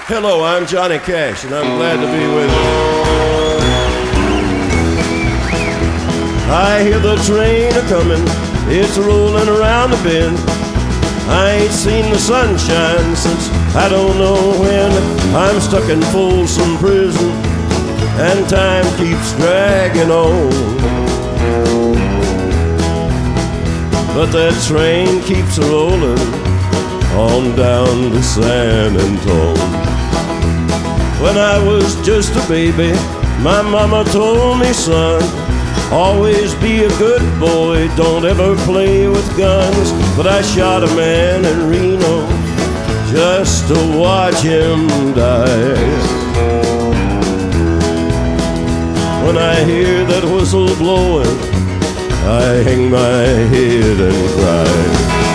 Hello, I'm Johnny Cash, and I'm glad to be with you. I hear the train a-comin', it's rollin' around the bend. I ain't seen the sunshine since I don't know when. I'm stuck in Folsom Prison, and time keeps dragging on. But that train keeps a-rollin' on down to San Antone. When I was just a baby, my mama told me, son, always be a good boy, don't ever play with guns. But I shot a man in Reno just to watch him die. When I hear that whistle blowing, I hang my head and cry.